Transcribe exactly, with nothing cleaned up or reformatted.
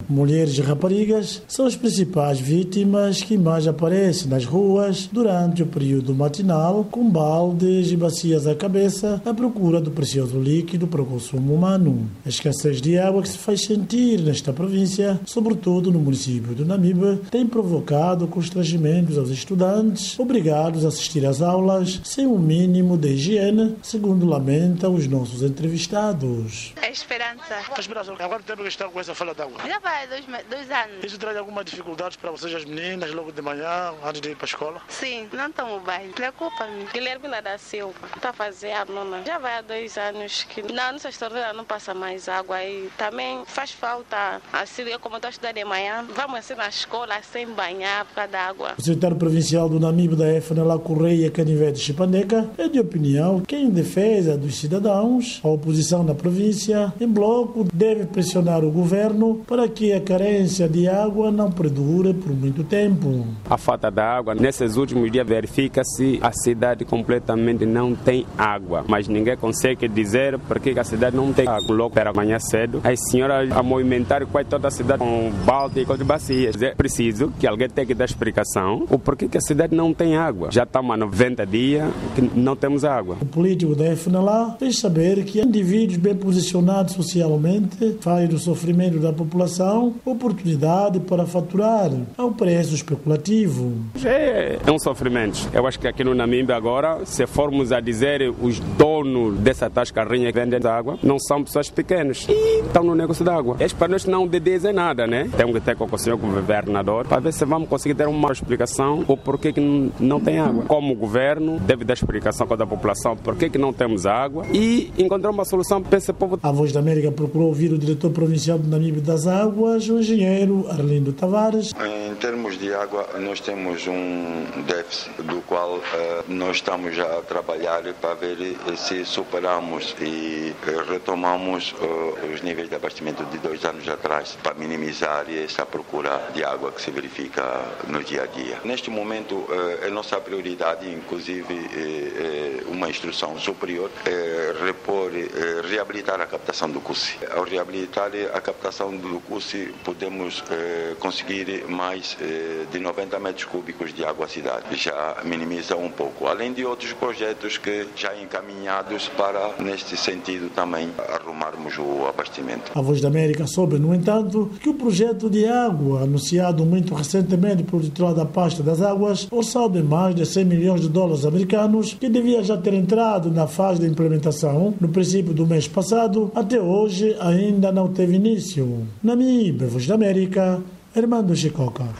Mulheres e raparigas são as principais vítimas que mais aparecem nas ruas durante o período matinal, com baldes e bacias à cabeça à procura do precioso líquido para o consumo humano. A escassez de água que se faz sentir nesta província, sobretudo no município de Namibe, tem provocado constrangimentos aos estudantes, obrigados a assistir às aulas sem o mínimo de higiene, segundo lamentam os nossos entrevistados. A esperança. A esperança. Há quanto tempo que está com essa falha de água? Já vai dois, dois anos. Isso traz alguma dificuldade para vocês, as meninas, logo de manhã, antes de ir para a escola? Sim, não tomo banho. Preocupa-me. Guilherme Lá da Silva está a fazer a nona. Já vai há dois anos que na nossa torneira não passa mais água e também faz falta. Assim, eu como estou a estudar de manhã, vamos assim na escola sem banhar por causa da água. O secretário provincial do Namibe da F N L Correia Canivete Chipandeca é de opinião que, em defesa dos cidadãos, a oposição na província, em bloco, deve pressionar o governo para que a carência de água não perdure por muito tempo. A falta de água, nesses últimos dias verifica-se a cidade completamente não tem água, mas ninguém consegue dizer porque a cidade não tem água. Logo para amanhã cedo, as senhoras a movimentar quase toda a cidade com balde e com bacias. É preciso que alguém tenha que dar explicação o porquê que a cidade não tem água. Já estamos há noventa dias que não temos água. O político da F N L A fez saber que indivíduos bem posicionados socialmente fazem do sofrimento da população oportunidade para faturar ao preço especulativo. É, é um sofrimento. Eu acho que aqui no Namibe agora, se formos a dizer os donos dessa tascarrinha que vendem água, não são pessoas pequenas e estão no negócio da água. Eles para nós não dizem nada, né? Temos que ter com o senhor governador para ver se vamos conseguir ter uma explicação o porquê que não tem água. Como o governo deve dar explicação para a população porquê que não temos água e encontrar uma solução para esse povo. A Voz da América procurou ouvir o diretor provincial do Namibe das Águas, o engenheiro Arlindo Tavares. Em termos de água, nós temos um déficit do qual uh, nós estamos a trabalhar para ver se superamos e retomamos uh, os níveis de abastecimento de dois anos atrás, para minimizar essa procura de água que se verifica no dia a dia. Neste momento, uh, a nossa prioridade, inclusive uh, uma instrução superior, é repor, uh, reabilitar a captação do Cussi. Ao reabilitar a captação do Cussi, podemos uh, conseguir mais uh, de noventa metros cúbicos de água à cidade. Já minimiza um pouco, além de outros projetos que já encaminhados para, neste sentido, também arrumarmos o abastecimento. A Voz da América soube, no entanto, que o projeto de água, anunciado muito recentemente pelo titular da pasta das águas, orçado de mais de cem milhões de dólares americanos, que devia já ter entrado na fase de implementação no princípio do mês passado, até hoje ainda não teve início. Namibe, Voz da América, Armando Chicoca.